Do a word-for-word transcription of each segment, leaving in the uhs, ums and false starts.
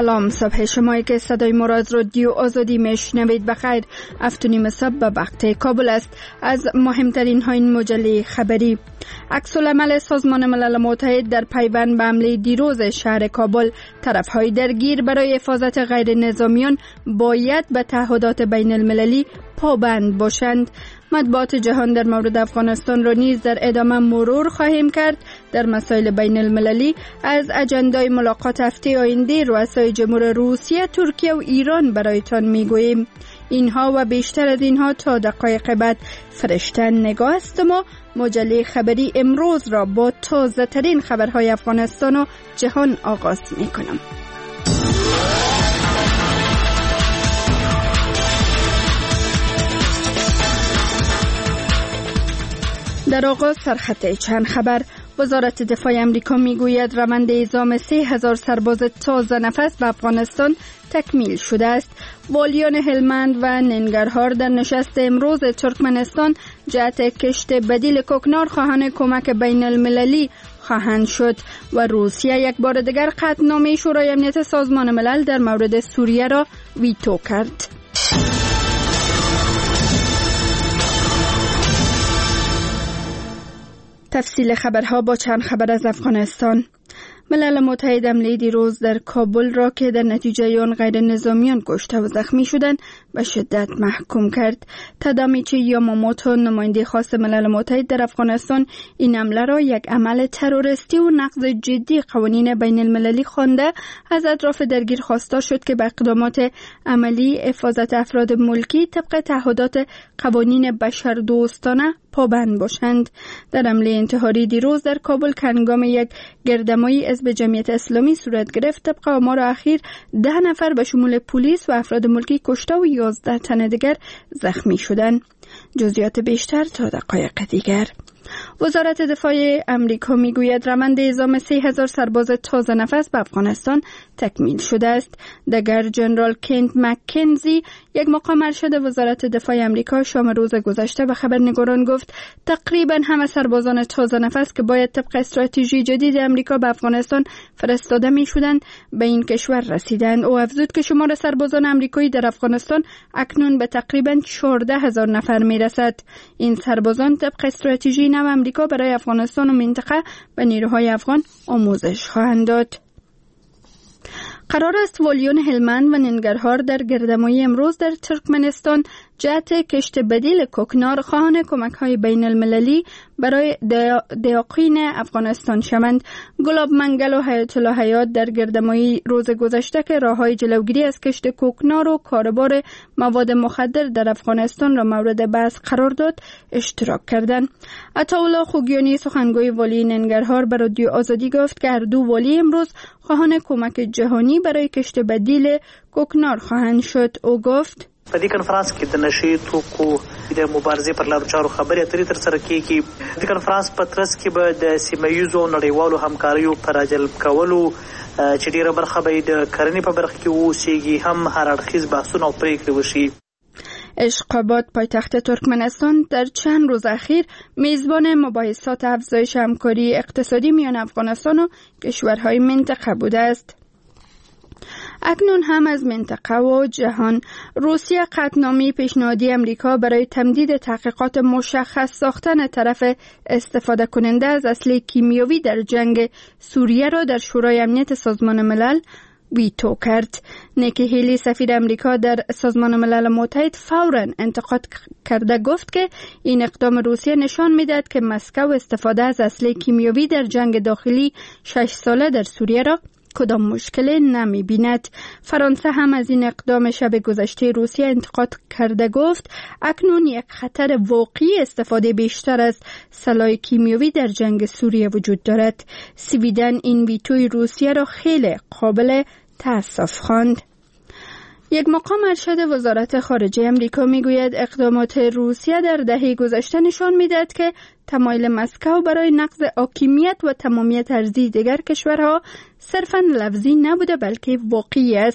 سلام، صبح شمایی که صدای مراد رادیو آزادی میشنوید بخیر. هفتونیم صبح به وقت کابل است. از مهمترین های این مجله خبری: عکس‌العمل سازمان ملل متحد در پیوند به حمله دیروز شهر کابل. طرف‌های درگیر برای حفاظت غیر نظامیان باید به تعهدات بین المللی پابند باشند. مطبوعات جهان در مورد افغانستان را نیز در ادامه مرور خواهیم کرد. در مسائل بین المللی از اجندای ملاقات هفته آینده رؤسای جمهور روسیه، ترکیه و ایران برایتان میگوییم. اینها و بیشتر از اینها تا دقایق بعد فرشته نگاه است. ما مجله خبری امروز را با تازه ترین خبرهای افغانستان و جهان آغاز میکنم. در آغاز سرخط چند خبر. وزارت دفاع امریکا میگوید روند اعزام سه هزار سرباز تازه نفس به افغانستان تکمیل شده است. والیان هلمند و ننگرهار در نشست امروز ترکمنستان جهت کشت بدیل کوکنار خواهان کمک بین المللی خواهند شد و روسیه یک بار دیگر قطعنامه شورای امنیت سازمان ملل در مورد سوریه را ویتو کرد. تفصیل خبرها با چند خبر از افغانستان. ملل متحد حمله دیروز در کابل را که در نتیجه آن غیر نظامیان کشته و زخمی شدند به شدت محکوم کرد. تادامیچی یاماموتو، نماینده خاص ملل متحد در افغانستان، این حمله را یک عمل تروریستی و نقض جدی قوانین بین المللی خوانده از اطراف درگیر خواسته شد که به اقدامات عملی حفاظت افراد ملکی طبق تعهدات قوانین بشردوستانه پابند باشند. در حمله انتحاری دیروز در کابل که هنگام یک گردمایی حزب جمعیت اسلامی صورت گرفت، طبق آمار اخیر ده نفر به شمول پلیس و افراد ملکی کشته و یازده تن دیگر زخمی شدند. جزئیات بیشتر تا دقایق دیگر. وزارت دفاع امریکا میگوید روند اعزام سه هزار سرباز تازه نفس به افغانستان تکمیل شده است. دگر جنرال کنت مکنزی، یک مقام ارشد وزارت دفاع امریکا، شام روز گذشته به خبرنگاران گفت تقریبا همه سربازان تازه نفس که باید طبق استراتژی جدید امریکا به افغانستان فرستاده می شدند به این کشور رسیدند. او افزود که شمار سربازان امریکایی در افغانستان اکنون به تقریبا چهارده هزار نفر می رسد. این سربازان طبق استراتژی نو امریکا برای افغانستان و منطقه به نیروهای افغان آموزش خواهند داد. قرار است والیان هلمند و ننگرهار در گردمایی امروز در ترکمنستان جهت کشت بدیل کوکنار خواهان کمک‌های بین المللی برای دیاقین افغانستان شوند. گلاب منگل و حیات الله حیات در گردمایی روز گذشته که راه‌های جلوگیری از کشت کوکنار و کاربار مواد مخدر در افغانستان را مورد بحث قرار داد اشتراک کردند. عطاالله خوگیانی، سخنگوی والی ننگرهار، به رادیو آزادی گفت که هر دو والی امروز خواهان کمک جهانی برای کشت بدیل کوکنار خواهند شد. او گفت په دې کنفرانس کې د نشي توکو د مبارزې پر لارو چارو خبرې اترې تر سره کیږي. د کنفرانس په ترڅ کې به د سیمه‌ییزو نړیوالو همکاریو پر راجلب کولو چې ډیره برخه به د کرنې په برخه کې اوسېږي هم هر اړخیز بحثونه او پریکړې وشي. اشقاباد، پایتخت ترکمنستان، در چند روز اخیر میزبان مباحثات افزایش همکاری اقتصادی میان افغانستان و کشورهای منطقه بوده است. اکنون هم از منطقه و جهان. روسیه قطعنامه پیشنهادی امریکا برای تمدید تحقیقات مشخص ساختن طرف استفاده کننده از اسلحه کیمیاوی در جنگ سوریه را در شورای امنیت سازمان ملل ویتو کرد. نیکی هیلی، سفیر امریکا در سازمان ملل متحد، فوراً انتقاد کرده گفت که این اقدام روسیه نشان می‌دهد که مسکو استفاده از اسلحه کیمیاوی در جنگ داخلی شش ساله در سوریه را کدام مشکل نمی بیند. فرانسه هم از این اقدام شب گذشته روسیه انتقاد کرده گفت اکنون یک خطر واقعی استفاده بیشتر از سلاح کیمیاوی در جنگ سوریه وجود دارد. سویدن این ویتوی روسیه را خیلی قابل تأسف خواند. یک مقام ارشد وزارت خارجه امریکا میگوید اقدامات روسیه در دهه گذشته نشان میدهد که تمایل مسکو برای نقض حاکمیت و تمامیت ارضی دیگر کشورها صرفاً لفظی نبوده بلکه واقعی است.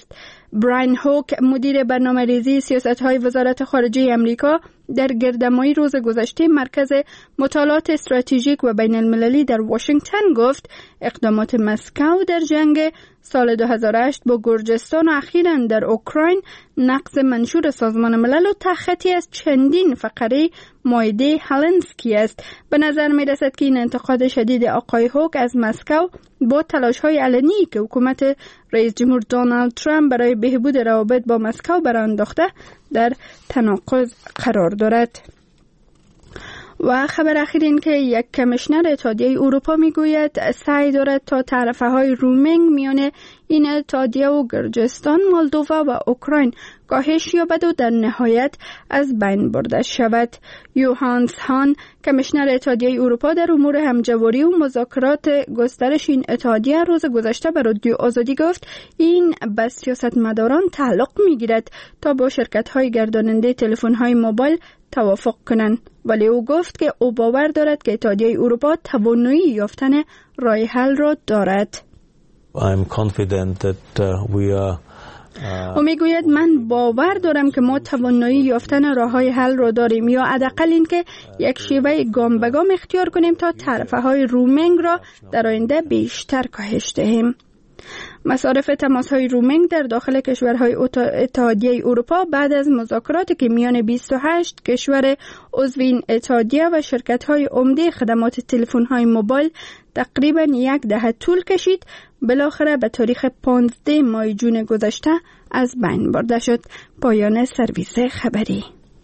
براین هوک مدیر برنامه‌ریزی سیاست‌های وزارت خارجه امریکا در گردهمایی روز گذشته مرکز مطالعات استراتژیک و بین المللی در واشنگتن گفت اقدامات مسکو در جنگ سال دو هزار و هشت با گرجستان و اخیراً در اوکراین نقض منشور سازمان ملل و تخطی از چندین فقره مایده هلنسکی است. به نظر می رسد که این انتقاد شدید آقای هوک از مسکو با تلاش‌های علنی که حکومت رئیس جمهور دونالد ترامپ برای بهبود روابط با مسکو برانداخته در تناقض قرار دارد. و خبر اخیر این که یک کمیشنر اتحادیه اروپا میگوید سعی دارد تا طرفهای رومینگ میان این اتحادیه و گرجستان، مولدووا و اوکراین کاهش یابد و در نهایت از بین برده شود. یوهانس هان کمیشنر اتحادیه اروپا در امور همجواری و مذاکرات گسترش این اتحادیه روز گذشته به رادیو آزادی گفت این به سیاستمداران تعلق میگیرد تا با شرکت‌های گرداننده تلفن‌های موبایل توافق کنند، ولی او گفت که او باور دارد که اتحادیه اروپا توانایی یافتن راه حل را دارد. I'm confident that uh, we are او میگوید من باور دارم که ما توانایی یافتن راه‌های حل را داریم، یا حداقل اینکه یک شیوه گام به گام اختیار کنیم تا طرفهای رومینگ را در آینده بیشتر کاهش دهیم. مصارف تماس‌های رومینگ در داخل کشورهای اتحادیه اروپا بعد از مذاکراتی که میان بیست و هشت کشور عضو این اتحادیه و شرکت‌های عمده خدمات تلفن‌های موبایل تقریباً یک دهه طول کشید، بالاخره به تاریخ پانزده ماه جون گذشته از بین برده شد. پایان سرویس خبری.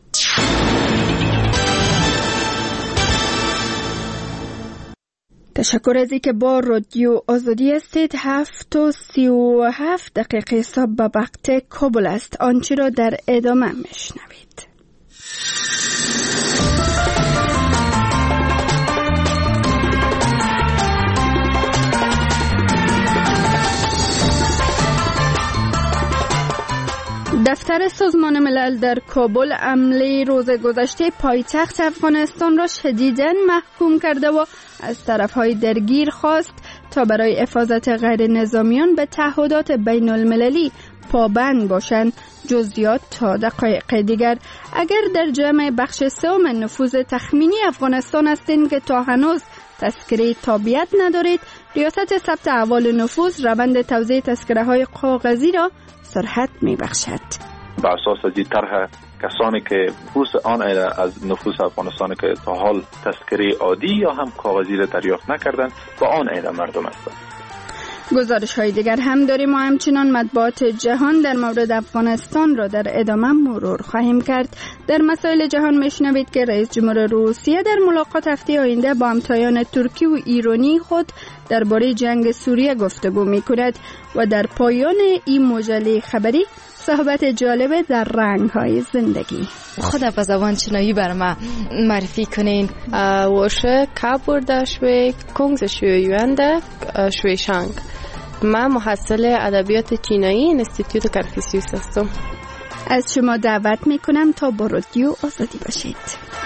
تشکر از اینکه با رادیو آزادی هستید. هفت و سی و هفت دقیقه صبح به وقت کابل است. آنچه را در ادامه میشنوید. دفتر سازمان ملل در کابل حمله روز گذشته پایتخت افغانستان را شدیداً محکوم کرده و از طرفهای درگیر خواست تا برای حفاظت غیر نظامیان به تعهدات بین المللی پابند باشند. جزئیات تا دقایق دیگر. اگر در جمع بخش سوم نفوذ تخمینی افغانستان هستین که تا هنوز تذکره تابعیت ندارید، ریاست ثبت احوال نفوذ روند توزیع تذکره های کاغذی را سرعت می بخشد. بر اساس از این طرح کسانی که نفوذ آن از نفوذ افغانستان که تا حال تذکره عادی یا هم کاغذی را دریافت نکردند با آن ایده مردم هستند. گزارش های دیگر هم داریم و همچنان مطبوعات جهان در مورد افغانستان را در ادامه مرور خواهیم کرد. در مسائل جهان میشنوید که رئیس جمهور روسیه در ملاقات هفته آینده با همتایان ترکی و ایرانی خود درباره جنگ سوریه گفتگو می‌کند و در پایان این مجله خبری صحبت جالب در رنگ‌های زندگی. خود به زبان چینایی بر ما معرفی کنین. 我是喀布尔大学孔子学院的学生. من محصل ادبیات چینایی انستیتوت کنفوسیوس هستم. از شما دعوت میکنم تا با رادیو آزادی باشید.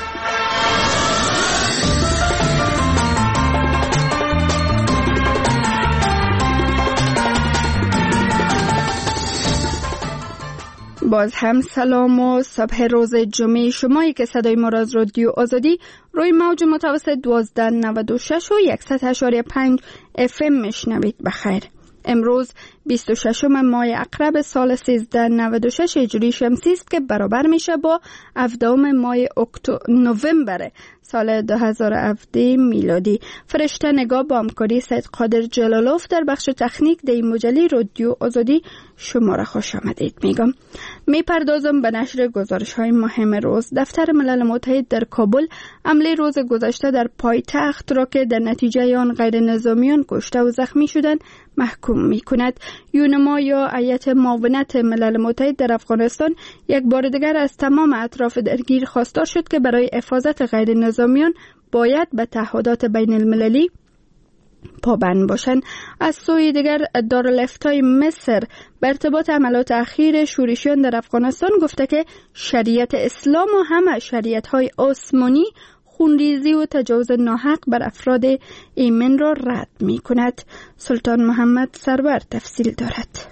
باز هم سلام و صبح روز جمعه شمایی که صدای ما را از رادیو آزادی روی موج متوسط دوازده نود و شش و صد و هشت و پنج اف ام میشنوید. بخیر. امروز بیست و ششم ماه عقرب سال سیزده نود و شش هجری شمسی است که برابر میشه با هفدهم ماه نوامبر سال دو هزار و هفده میلادی. فرشته نگاه با همکاری سید قادر جلالوف در بخش تکنیک در این مجله رادیو آزادی شما را خوش آمدید میگم. میپردازم به نشر گزارش های مهم روز. دفتر ملل متحد در کابل حمله روز گذشته در پایتخت را که در نتیجه آن غیر نظامیان کشته و زخمی شدند محکوم میکند. یونما یا هیئت معاونت ملل متحد در افغانستان یک بار دیگر از تمام اطراف درگیر خواستار شد که برای حفاظت غیر نظامیان باید به تعهدات بین المللی پابند باشند. از سوی دیگر دارالفتای مصر به ارتباط عملات اخیر شورشیان در افغانستان گفته که شریعت اسلام و همه شریعت‌های عثمانی خونریزی و تجاوز ناحق بر افراد ایمن را رد می کند. سلطان محمد سرور تفصیل دارد.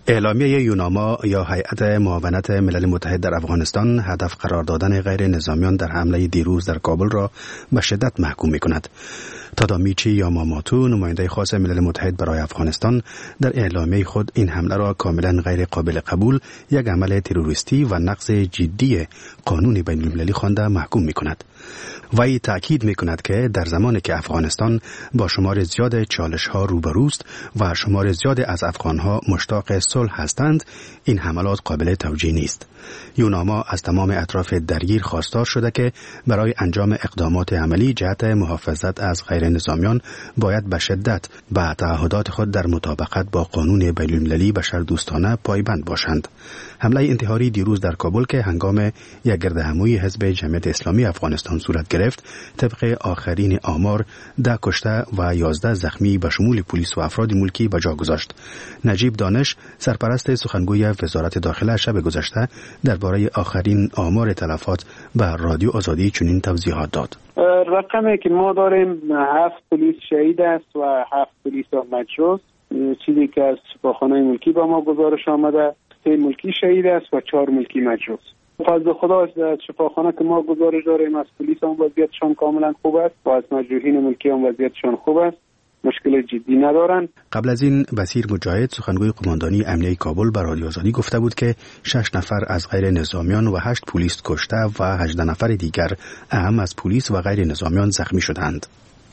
اعلامیه یوناما یا هیئت معاونت ملل متحد در افغانستان هدف قرار دادن غیر نظامیان در حمله دیروز در کابل را به شدت محکوم می‌کند. تادامیچی یاماماتو، نماینده خاص ملل متحد برای افغانستان، در اعلامیه خود این حمله را کاملا غیر قابل قبول، یک عمل تروریستی و نقض جدی قانون بین المللی خوانده محکوم می‌کند. وی تأکید می‌کند که در زمانی که افغانستان با شمار زیاد چالش‌ها روبروست و شمار زیاد از افغان‌ها مشتاق صلح هستند، این حملات قابل توجیه نیست. یوناما از تمام اطراف درگیر خواستار شده که برای انجام اقدامات عملی جهت محافظت از غیر نظامیان باید به شدت به تعهدات خود در مطابقت با قانون بین المللی بشردوستانه پایبند باشند. حمله انتحاری دیروز در کابل که هنگام یک گردهمایی حزب جمعیت اسلامی افغانستان صورت گرفت، طبق آخرین آمار ده کشته و یازده زخمی به شمول پلیس و افراد ملکی به جا گذاشت. نجیب دانش، سرپرست سخنگوی وزارت داخله، شب گذشته درباره آخرین آمار تلفات به رادیو آزادی چنین توضیحات داد. رقمی که ما داریم هفت پلیس شهید است و هفت پلیس مجروح، چیزی که از شفاخانه ملکی با ما گزارش آمده. سه ملکی شهید است و چهار ملکی مجروح. فضل خدا از شفاخانه که ما گزارش داریم از پلیس هم وضعیتشان کاملا خوب است و از مجروحین ملکی هم وضعیتشان خوب است، مشکل جدی ندارند. قبل از این بصیر مجاهد، سخنگوی قماندانی امنیه کابل، به رادیو آزادی گفته بود که شش نفر از غیر نظامیان و هشت پلیس کشته و هجده نفر دیگر اهم از پلیس و غیر نظامیان زخمی شدند.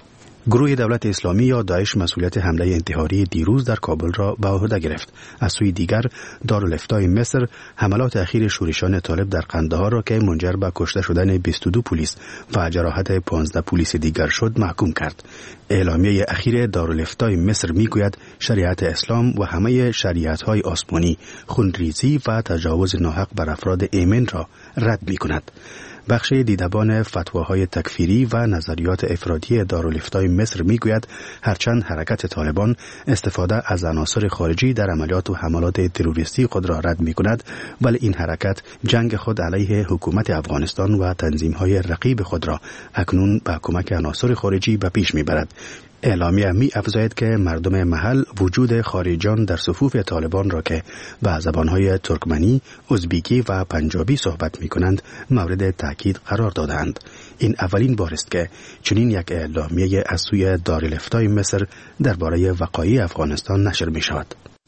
گروه دولت اسلامی یا داعش مسئولیت حمله انتحاری دیروز در کابل را به عهده گرفت. از سوی دیگر دارالفتای مصر حملات اخیر شورشان طالب در قندهار را که منجر به کشته شدن بیست و دو پلیس و جراحت پانزده پلیس دیگر شد محکوم کرد. اعلامیه اخیر دارالفتای مصر میگوید شریعت اسلام و همه شریعت‌های آسمانی خونریزی و تجاوز ناحق بر افراد ایمن را رد می‌کند. بخش دیدبان فتواهای تکفیری و نظریات افراطی دارالفتای مصر میگوید هرچند حرکت طالبان استفاده از عناصر خارجی در عملیات و حملات تروریستی خود را رد میکند، ولی این حرکت جنگ خود علیه حکومت افغانستان و تنظیم‌های رقیب خود را اکنون با کمک عناصر خارجی به پیش میبرد. اعلامیه می افزاید که مردم محل وجود خارجیان در صفوف طالبان را که به زبانهای ترکمنی، ازبیکی و پنجابی صحبت می کنند مورد تاکید قرار دادند. این اولین بار است که چنین یک اعلامیه از سوی دارالفتای مصر درباره وقایع افغانستان نشر می شود.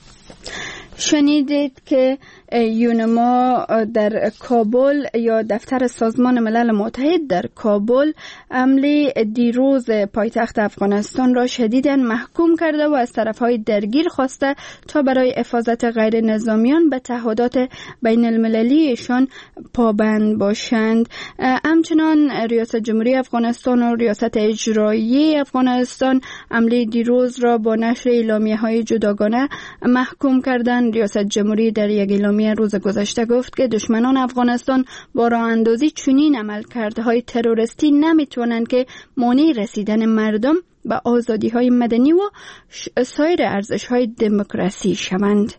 شنیدید که یونما در کابل یا دفتر سازمان ملل متحد در کابل حمله دیروز پایتخت افغانستان را شدیداً محکوم کرده و از طرفهای درگیر خواسته تا برای حفاظت غیر نظامیان به تعهدات بین المللیشان پابند باشند. همچنان ریاست جمهوری افغانستان و ریاست اجرایی افغانستان حمله دیروز را با نشر اعلامیه‌های جداگانه محکوم کردند. ریاست جمهوری در یک اعلامیه روز گذشته گفت که دشمنان افغانستان با راه اندازی چنین عملکردهای تروریستی نمیتوانند که مانع رسیدن مردم به آزادی‌های مدنی و سایر ارزش‌های دموکراسی شوند.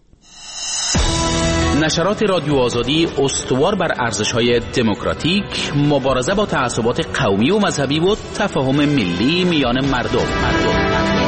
نشرات رادیو آزادی استوار بر ارزش‌های دموکراتیک، مبارزه با تعصبات قومی و مذهبی و تفاهم ملی میان مردم. مردم.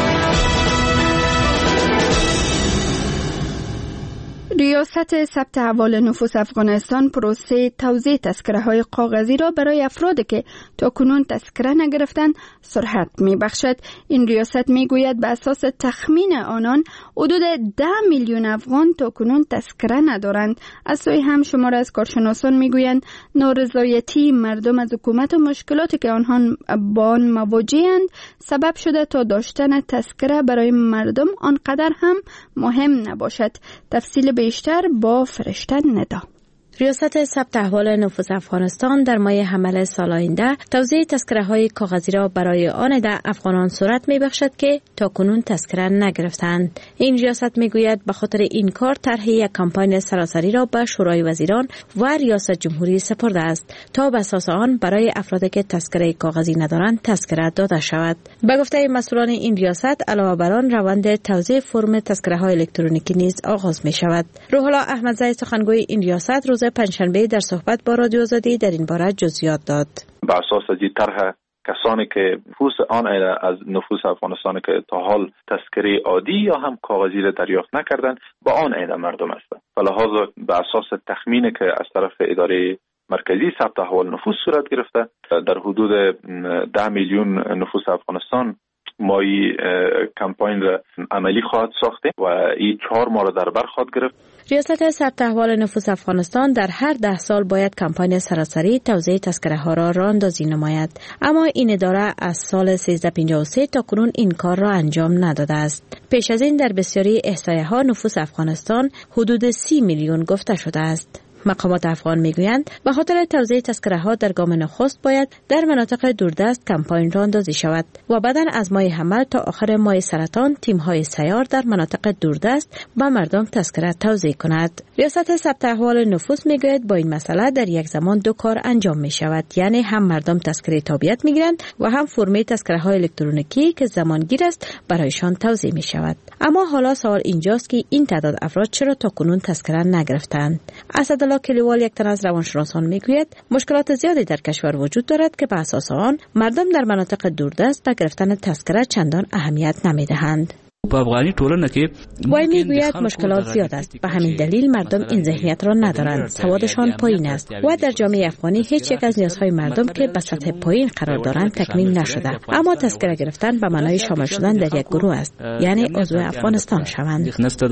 ریاست ثبت احوال نفوس افغانستان پروسه توزیع تذکره‌های کاغذی را برای افرادی که تاکنون تذکره نگرفتند سرعت می‌بخشد. این ریاست می‌گوید به اساس تخمین آنان حدود ده میلیون افغان تاکنون تذکره ندارند. از سوی هم شمار از کارشناسان می‌گویند نارضایتی مردم از حکومت و مشکلاتی که آنها با آن مواجه‌اند سبب شده تا داشتن تذکره برای مردم آنقدر هم مهم نباشد. تفصیل بیشتر با فرشته ندا. ریاست ثبت احوال نفوس افغانستان در ماه حمل سال آینده توزیع تذکره‌های کاغذی را برای آن ده افغانان صورت می‌بخشد که تاکنون تذکره نگرفتند. این ریاست می‌گوید به خاطر این کار طرح یک کمپاین سراسری را به شورای وزیران و ریاست جمهوری سپرده است تا به اساس آن برای افرادی که تذکره کاغذی ندارند تذکره داده شود. به گفته مسئولان این ریاست علاوه بر آن روند توزیع فرم تذکره‌های الکترونیکی نیز آغاز می‌شود. روح الله احمدزی سخنگوی این ریاست روز پنجشنبه در صحبت با رادیو آزادی در این باره جزئیات داد. بر اساس از این طرح کسانی که نفوس آن از نفوس افغانستان که تا حال تذکره عادی یا هم کاغذی را دریافت نکردند با آن عده مردم هستند. فلحاظ به اساس تخمینی که از طرف اداره مرکزی ثبت احوال نفوس صورت گرفته، در حدود ده میلیون نفوس افغانستان ما این کمپاین را عملی خواهد ساخته و این چهار ماه را در بر خواهد گرفت. ریاست ثبت احوال نفوس افغانستان در هر ده سال باید کمپاین سراسری توزیع تذکره ها را راه اندازی نماید، اما این اداره از سال سیزده پنجاه و سه تا کنون این کار را انجام نداده است. پیش از این در بسیاری احصایه ها نفوس افغانستان حدود سی میلیون گفته شده است. مقامات افغان میگویند به خاطر توزیع تذکره ها در گام نخست باید در مناطق دوردست کمپاین راه اندازی شود و بعداً از ماه حمل تا آخر ماه سرطان تیم های سیار در مناطق دوردست به مردم تذکره توزیع کند. ریاست ثبت احوال نفوس میگوید با این مسئله در یک زمان دو کار انجام می شود، یعنی هم مردم تذکره تابعیت میگیرند و هم فرم تذکره های الکترونیکی که زمانگیر است برایشان توزیع می شود. اما حالا سوال اینجاست که این تعداد افراد چرا تا کنون تذکره نگرفتند؟ اسدالله کلیوال یک تن از روانشناسان میگوید مشکلات زیادی در کشور وجود دارد که به اساس آن مردم در مناطق دوردست به گرفتن تذکره چندان اهمیت نمیدهند. په افغاني ټولنه کې وای میگوید مشکلات زیاد است، به همین دلیل مردم این ذهنیت را ندارند، سوادشان پایین است و در جامعه افغانی هیچ یک از نیازهای مردم که به سطح پایین قرار دارند تکمیل نشده. اما تذکره گرفتن به معنای شامل شدن در یک گروه است، یعنی عضو افغانستان شوند.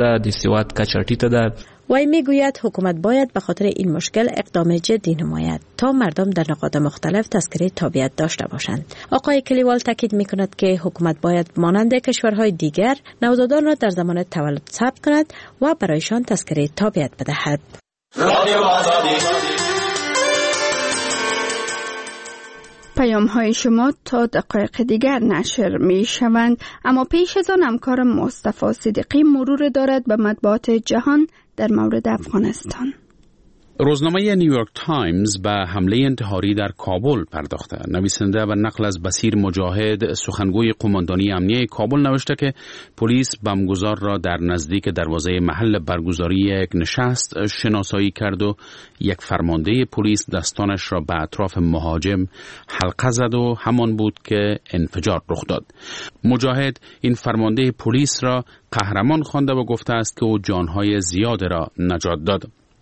وای میگوید حکومت باید به خاطر این مشکل اقدام جدی نماید تا مردم در نقاط مختلف تذکره تابعیت داشته باشند. آقای کلیوال تاکید میکند که حکومت باید مانند کشورهای دیگر نوزادان را در زمان تولد ثبت کند و برایشان تذکره تابعیت بدهد. پیام های شما تا دقایق دیگر نشر می شوند، اما پیش از آن همکار مصطفی صدیقی مرور دارد به مطبوعات جهان در مورد افغانستان. روزنامه نیویورک تایمز به حمله انتحاری در کابل پرداخته. نویسنده و نقل از بصیر مجاهد سخنگوی قماندانی امنیه کابل نوشته که پلیس بمبگذار را در نزدیک دروازه محل برگزاری یک نشست شناسایی کرد و یک فرمانده پلیس دستانش را به اطراف مهاجم حلقه زد و همان بود که انفجار رخ داد. مجاهد این فرمانده پلیس را قهرمان خوانده و گفته است که او جانهای زیاد را نجات داد.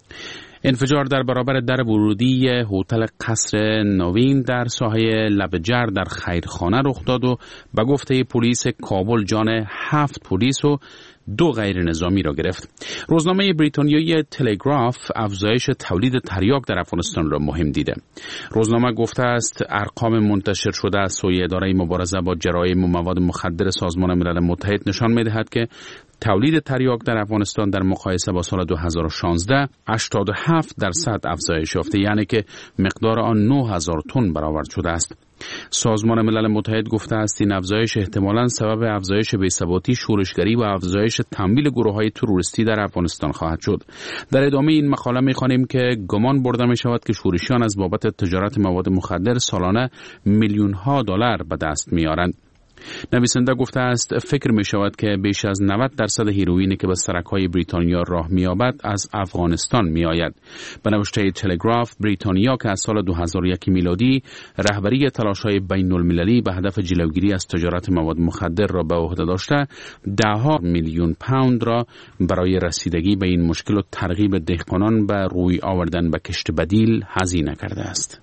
انفجار در برابر در ورودی هتل قصر نوین در ساحه لبجر در خیرخانه رخ داد و به گفته پلیس کابل جان هفت پلیس و دو غیر نظامی را گرفت. روزنامه بریتانیایی تلگراف افزایش تولید تریاک در افغانستان را مهم دیده. روزنامه گفته است ارقام منتشر شده از سوی اداره مبارزه با جرایم و مواد مخدر سازمان ملل متحد نشان می‌دهد که تولید تریاک در افغانستان در مقایسه با سال دو هزار و شانزده هشتاد و هفت درصد افزایش یافته، یعنی که مقدار آن نه هزار تن برآورد شده است. سازمان ملل متحد گفته است این افزایش احتمالاً سبب افزایش بی‌ثباتی، شورشگری و افزایش تمویل گروه‌های تروریستی در افغانستان خواهد شد. در ادامه این مقاله می‌خوانیم که گمان برده می‌شود که شورشیان از بابت تجارت مواد مخدر سالانه میلیون‌ها دلار به دست می‌آورند. نویسنده گفته است فکر می شود که بیش از نود درصد هیروئینی که به سرک‌های بریتانیا راه می یابد از افغانستان می آید. به نوشته تلگراف، بریتانیا که از سال دو هزار و یک میلادی رهبری تلاش‌های بین المللی به هدف جلوگیری از تجارت مواد مخدر را به عهده داشته، ده میلیون پوند را برای رسیدگی به این مشکل و ترغیب دهقانان به روی آوردن به کشت بدیل هزینه کرده است.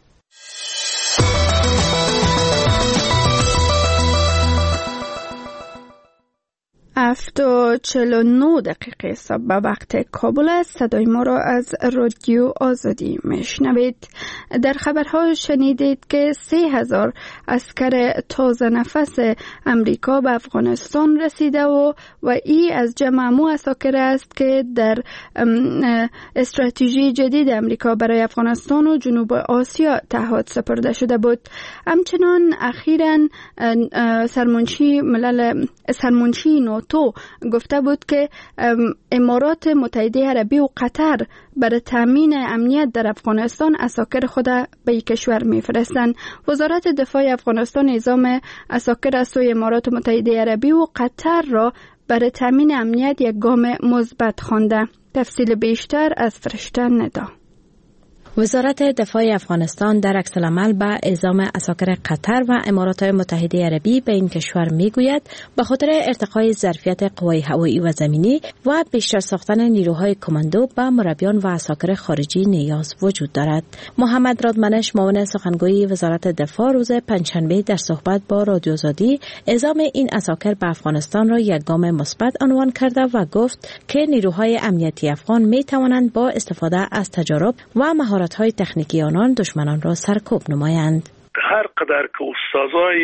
هفت و چهل و نه دقیقه صبح به وقت کابل است. صدای ما را از رادیو آزادی میشنوید. در خبرها شنیدید که سه هزار اسکر تازه نفس امریکا به افغانستان رسیده و و ای از جمع مو اساکر است که در استراتژی جدید امریکا برای افغانستان و جنوب آسیا تحت سپرده شده بود. همچنان اخیراً سرمنشی ملل سرمنشی ناتو گفته بود که امارات متحده عربی و قطر برای تامین امنیت در افغانستان اساکر خود به یک کشور میفرستند. وزارت دفاع افغانستان نظام اساکر از سوی امارات متحده عربی و قطر را برای تامین امنیت یک گام مثبت خوانده. تفصیل بیشتر از فرشته ندا. وزارت دفاع افغانستان در عکس‌العمل به اعزام عساکر قطر و امارات متحده عربی به این کشور میگوید به خاطر ارتقای ظرفیت قوای هوایی و زمینی و بیشتر ساختن نیروهای کماندو به مربیان و عساکر خارجی نیاز وجود دارد. محمد رادمنش معاون سخنگوی وزارت دفاع روز پنجشنبه در صحبت با رادیو آزادی اعزام این عساکر به افغانستان را یک گام مثبت عنوان کرده و گفت که نیروهای امنیتی افغان می توانند با استفاده از تجارب و مهارت‌های تکنیکی آنان دشمنان را سرکوب نمایند. هر قدر که استادای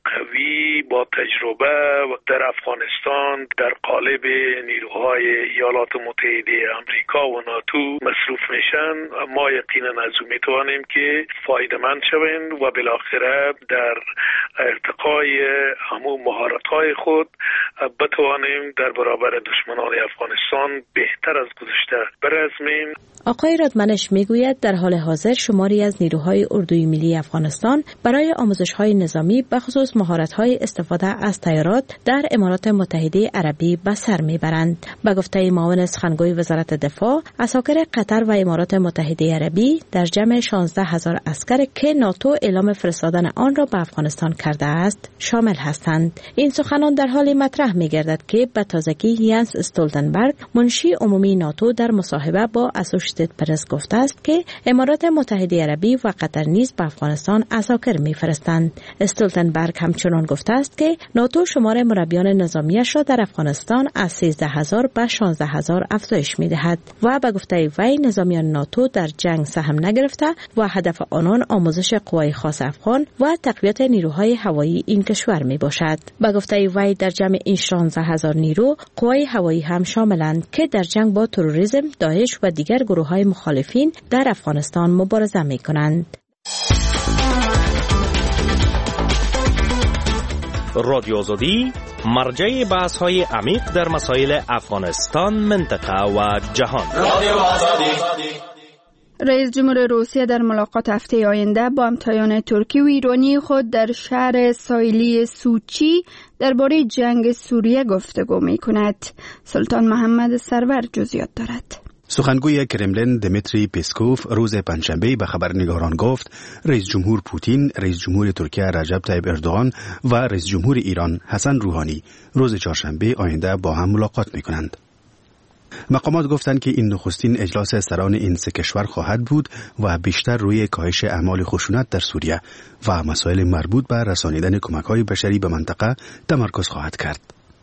قوی با تجربه در افغانستان در قالب نیروهای ایالات متحده آمریکا و ناتو مصروف میشن، ما یقینا از او میتوانیم که فایده‌مند شویم و بالاخره در ارتقای همون مهارت‌های خود بتوانیم در برابر دشمنان افغانستان بهتر از گذشته برسیم. آقای رادمنش میگوید در حال حاضر شماری از نیروهای اردوی ملی افغانستان برای آموزش‌های نظامی به خصوص مهارت‌های استفاده از طیارات در امارات متحده عربی به سر میبرند. به گفته معاون سخنگوی وزارت دفاع، عساکر قطر و امارات متحده عربی در جمع شانزده هزار عسکر که ناتو اعلام فرستادن آن را به افغانستان کرده است شامل هستند. این سخنان در حال مطرح می‌گردد که به تازگی یانس استولتنبرگ منشی عمومی ناتو در مصاحبه با اسوشیتد پرس گفته است که امارات متحده عربی و قطر نیز به افغانستان عساکر می‌فرستند. استولتنبرگ همچنان گفته است که ناتو شمار مربیان نظامیش را در افغانستان از سیزده هزار به شانزده هزار افزایش می‌دهد و به گفته وی نظامیان ناتو در جنگ سهم نگرفته و هدف آنان آموزش قوای خاص افغان و تقویت نیروهای هوایی این کشور میباشد. به گفته وی در جمع این شانزده هزار نیرو قوای هوایی هم شاملند که در جنگ با تروریسم، داعش و دیگر گروه‌های مخالفین در افغانستان مبارزه می‌کنند. رادیو آزادی مرجع بحث‌های عمیق در مسائل افغانستان، منطقه و جهان. رادیو آزادی. رئیس جمهور روسیه در ملاقات هفته آینده با همتایان ترکی و ایرانی خود در شهر ساحلی سوچی درباره جنگ سوریه گفتگو می‌کند. سلطان محمد سرور جزئیات دارد. سخنگوی کرملین دمیتری پسکوف روز پنجشنبه به خبرنگاران گفت رئیس جمهور پوتین، رئیس جمهور ترکیه رجب طیب اردوغان و رئیس جمهور ایران حسن روحانی روز چهارشنبه آینده با هم ملاقات می‌کنند. مقامات گفتند که این نخستین اجلاس سران این سه کشور خواهد بود و بیشتر روی کاهش اعمال خشونت در سوریه و مسائل مربوط به رسانیدن کمک‌های بشری به منطقه تمرکز خواهد کرد.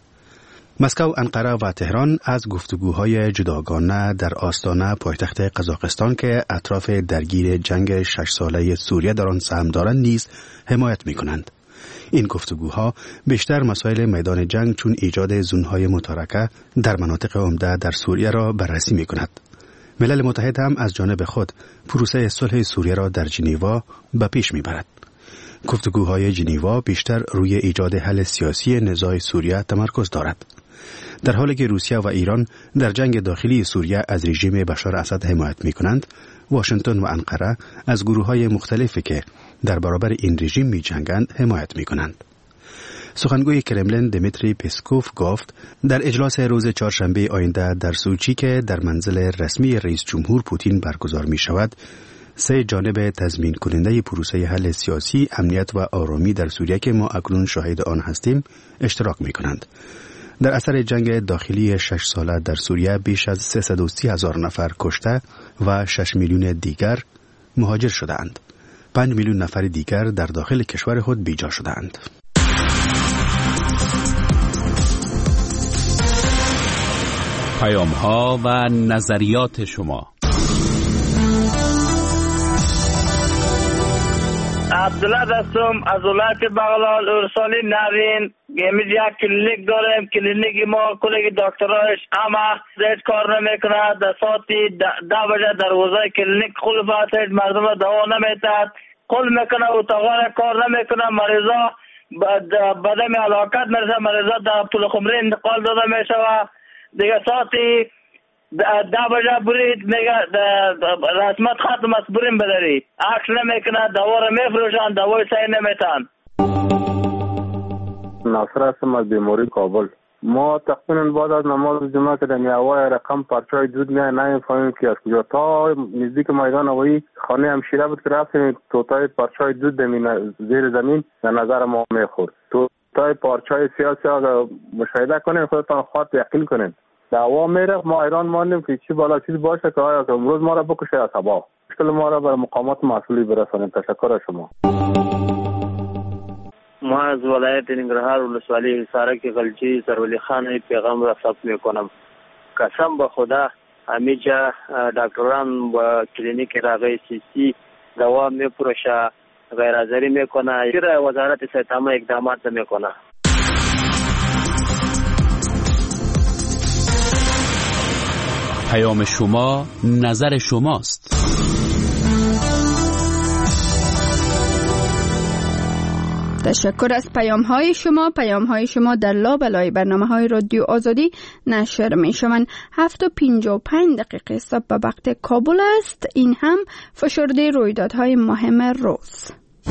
مسکو، انقره و تهران از گفتگوهای جداگانه در آستانه پایتخت قزاقستان که اطراف درگیر جنگ شش ساله سوریه در آن سهم دارند نیز حمایت می‌کنند. این گفتگوها بیشتر مسائل میدان جنگ چون ایجاد زونهای متارکه در مناطق عمده در سوریه را بررسی می‌کند. ملل متحد هم از جانب خود پروسه صلح سوریه را در ژنو به پیش می‌برد. گفتگوهای ژنو بیشتر روی ایجاد حل سیاسی نزاع سوریه تمرکز دارد. در حالی که روسیه و ایران در جنگ داخلی سوریه از رژیم بشار اسد حمایت می‌کنند، واشنگتن و انقره از گروه‌های مختلفی که در برابر این رژیم می‌جنگند حمایت می‌کنند. سخنگوی کرملین دمیتری پسکوف گفت در اجلاس روز چهارشنبه آینده در سوچی که در منزل رسمی رئیس جمهور پوتین برگزار می‌شود، سه جانب تضمین کننده پروسه حل سیاسی، امنیت و آرامی در سوریه که ما اکنون شاهد آن هستیم اشتراک می‌کنند. در اثر جنگ داخلی شش ساله در سوریه بیش از سیصد و سی هزار نفر کشته و شش میلیون دیگر مهاجر شدند. پنج میلیون نفر دیگر در داخل کشور خود بیجا شدند. پیام‌ها و نظریات شما. عبدالله دستم از ولایت بغلان ارسالی نوین. امروز یک کلینیک داریم. کلینیک ما کلیگ دکترایش اما زیاد کار نمیکنه. در ساعتی ده بجه دروازه کلینیک خلف است. مردم دوا نمیتاد. قل میکنه اتاقان کار نمیکنه. مریضا بدم علاقت مرسه. مریضا در طول خمری انتقال داده میشه و دیگه ساعتی ده بجه برید میگه رسمت ختم است بریم بداری. عکس نمیکنه. دوا رو میفروشن. دوای صحیح نمیتن. ناصر هستم از بیماری کابل. ما تقریبا بعد از نماز جمعه که در هوای رقم پرچای دود میاد نمیفهمیم که از کجا تا نزدیک میدان هوایی خانه همشیره بود که رفتیم توتای پرچای دود زیر زمین در نظر ما میخورد. توتای پرچای سیاسی اگر مشاهده کنیم خودتان خود یقین کنیم در هوا میره. ما ایران ماندیم که چی بالا چیز باشه که آیا امروز ما را بکشه یا صبح مشکل ما را بر مقامات مسئولی برسانیم. تشکر از شما. ما از ولایت ننگرهار ولسوالی حصارک غلجی سرولی خان پیغام را ثبت میکنم. قسم به خدا همیجا دکتران و کلینیک راغی سی سی دوا میپروشه غیر حاضری میکنه. چرا وزارت صحت عامه اقدامات نمیکنه؟ پیام شما نظر شماست. تشکر از پیام های شما. پیام های شما در لابلای برنامه های رادیو آزادی نشر می شوند. هفت و پنجاه و پنج دقیقه صبح به وقت کابل است. این هم فشرده رویدادهای مهم روز.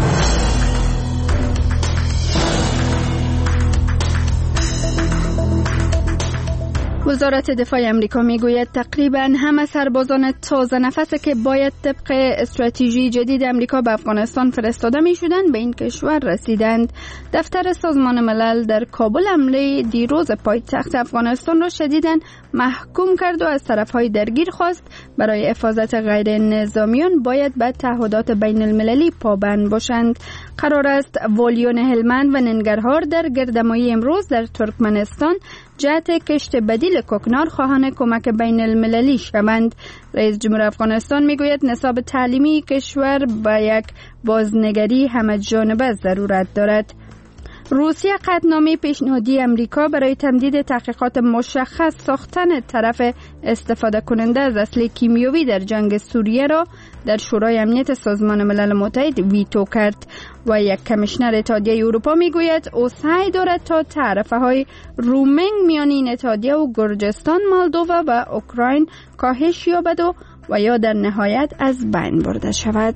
وزارت دفاع امریکا میگوید تقریبا همه سربازان تازه نفسی که باید طبق استراتژی جدید امریکا به افغانستان فرستاده می شدند به این کشور رسیدند. دفتر سازمان ملل در کابل حمله دیروز پایتخت افغانستان را شدیداً محکوم کرد و از طرفهای درگیر خواست برای حفاظت غیر نظامیان باید به تعهدات بین المللی پابند باشند. قرار است والیون هلمند و ننگرهار در گردمایی امروز در ترکمنستان جهت کشت بدیل کوکنار خواهان کمک بین المللی شوند. رئیس جمهور افغانستان میگوید نصاب تعلیمی کشور با یک بازنگری همه جانبه ضرورت دارد. روسیه قطعنامه پیشنهادی امریکا برای تمدید تحقیقات مشخص ساختن طرف استفاده کننده از اسلحه کیمیایی در جنگ سوریه را در شورای امنیت سازمان ملل متحد ویتو کرد و یک کمیشنر اتحادیه اروپا میگوید او سعی دارد تا تعرفه های رومینگ میان این اتحادیه و گرجستان، مولدووا و اوکراین کاهش یابد و و یا در نهایت از بین برده شود.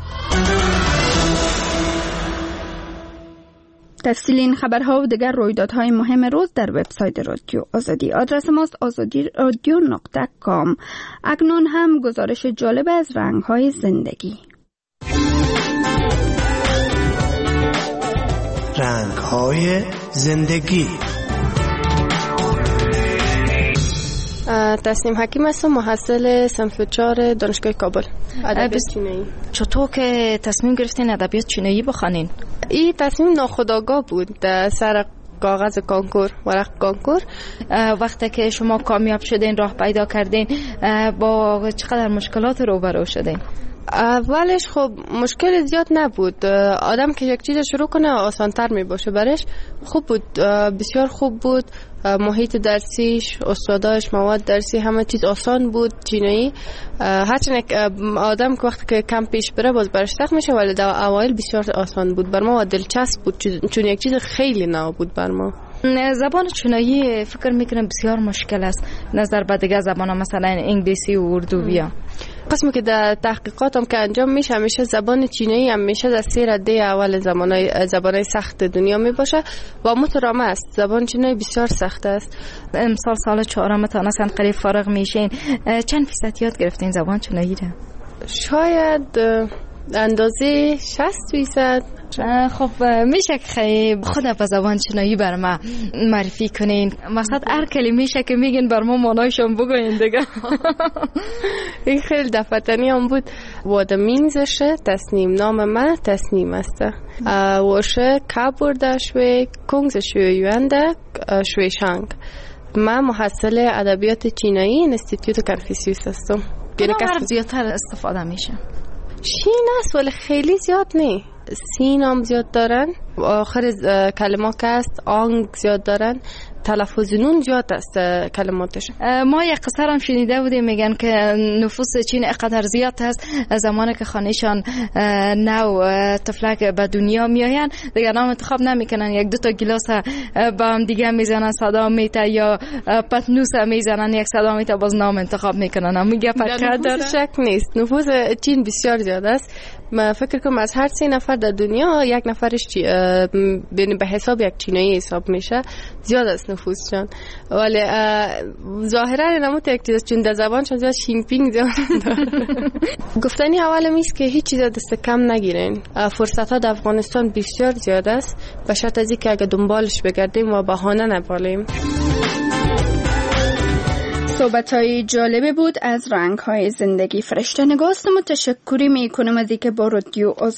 تفصیل این خبرها و دیگر رویدادهای مهم روز در وبسایت رادیو آزادی. آدرس ماست آزادی رادیو نقطه کام. اکنون هم گزارش جالب از رنگ‌های زندگی. رنگ‌های زندگی. تسنیم حکیم هستم، محصل صنف چهار دانشگاه کابل، ادبیات چینایی. چطور که تصمیم گرفتین ادبیات چینایی بخوانین؟ این تصمیم ناخودآگاه بود، در سر کاغذ کنکور، ورق کنکور. وقتی که شما کامیاب شدین، راه پیدا کردین، با چقدر مشکلات روبرو شدین؟ اولش خب مشکل زیاد نبود. آدم که یک چیز شروع کنه آسان‌تر می باشه برش. خوب بود، بسیار خوب بود. محیط درسیش، استاداش، مواد درسی، همه چیز آسان بود. چینایی هرچند آدم که وقتی که کم پیش بره باز برش سخت میشه، ولی در اوایل بسیار آسان بود بر ما و دلچسب بود، چون یک چیز خیلی نو بود بر ما. زبان چینایی فکر میکنم بسیار مشکل است نظر به دیگه زبان ها، مثلا انگلیسی و اردویا. قسمی که در تحقیقاتم که انجام میشه همیشه زبان چینایی همیشه در سه رده اول زبانای زبانای سخت دنیا می باشه و مترامه است. زبان چینایی بسیار سخت است. امسال سال چهارم تا مثلا قریب فارغ میشین، چند فیصد یاد گرفتین زبان چینایی را؟ شاید اندازه شصت فیصد. خب میشه که خیلی خود به زبان چینایی بر ما معرفی کنین؟ مقصد هر کلمه میشه که میگین بر ما معنایشون بگوین دیگه. این خیلی دفتنی هم بود. واد مینزشه تصنیم نام من تصنیم است. وشه کابورده شوی کنگز شوی یونده شوی شانگ. من محصل ادبیات چینایی انستیتوت کنفوسیوس هستم. کدام حرف زیادتر استفاده میشه؟ شین است ولی خیلی زیاد نی. سین هم زیاد دارن، آخر کلمات که است آنگ زیاد دارن، تلفظ نون زیاد است کلماتش. ما یک قصه هم شنیده بودیم میگن که نفوس چین اقدر زیاد است، زمانی که خانهشان نو طفلک به دنیا میآین دیگر نام انتخاب نمیکنن، یک دو تا گلاس با هم دیگه میزنن صدا میته یا پتنوس میزنن یک صدا میته باز نام انتخاب میکنن. میگه پکه داره، شک نیست نفوس چین بسیار زیاد است. من فکر کنم از هر سه نفر در دنیا یک نفرش به حساب یک چینایی حساب میشه. زیاد است نفوسشان، ولی ظاهرا نموت یک چیز چون در زبانشان زیاد شینپینگ زیاد گفتنی اول میست که هیچ چیز دست کم نگیرین. فرصت ها در افغانستان بسیار زیاد است، به شرط از اینکه اگه دنبالش بگردیم و بهانه نپالیم. صحبت‌های جالبی بود از رنگ‌های زندگی. فرشته نگاستم و تشکری میکنم از اینکه با رادیو